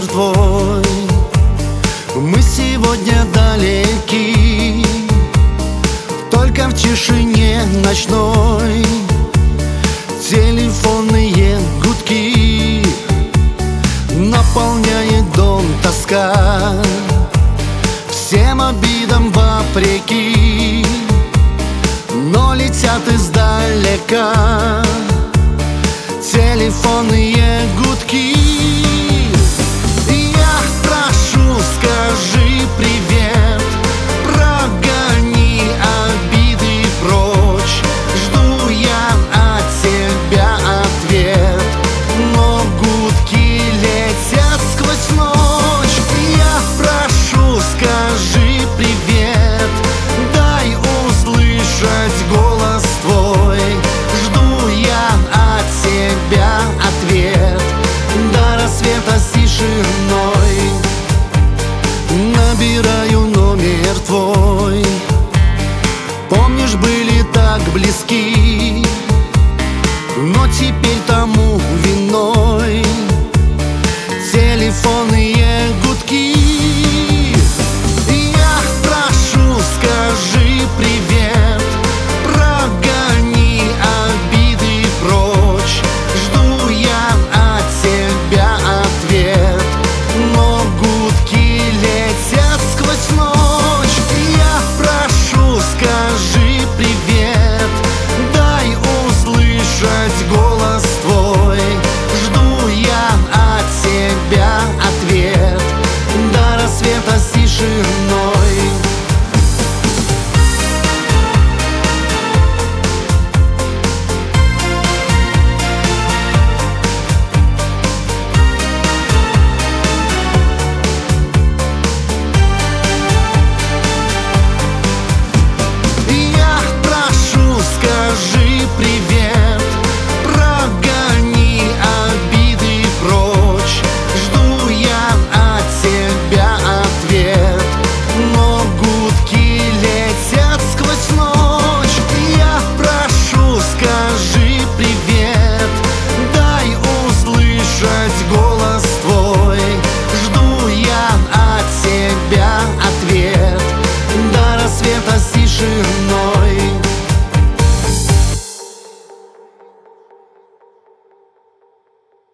номер твой. Мы сегодня далеки, только в тишине ночной. Телефонные гудки наполняет дом тоска. Всем обидам вопреки, но летят издалека телефонные гудки. Я прошу, скажи привет, прогони обиды прочь. Жду я от тебя ответ, но гудки летят сквозь ночь. Я прошу, скажи привет, дай услышать голос твой. Жду я от тебя ответ, до рассвета с тишиной. Набираю номер твой. Помнишь, были так близки, но теперь тому виной телефоны